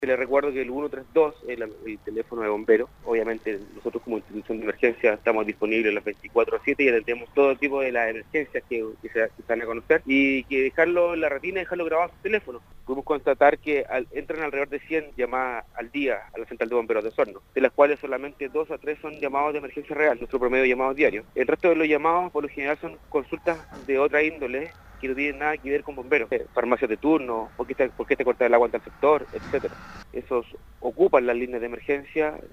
Les recuerdo que el 132 es el teléfono de bomberos. Obviamente nosotros como institución de emergencia estamos disponibles las 24/7 y atendemos todo tipo de las emergencias que se dan a conocer, y que dejarlo en la retina y dejarlo grabado en su teléfono. Pudimos constatar que entran alrededor de 100 llamadas al día a la central de bomberos de Osorno, de las cuales solamente 2 a 3 son llamados de emergencia real, nuestro promedio de llamados diarios. El resto de los llamados por lo general son consultas de otra índole, que no tienen nada que ver con bomberos, farmacias de turno, por qué te corta el agua en tal sector, etcétera. Esos ocupan las líneas de emergencia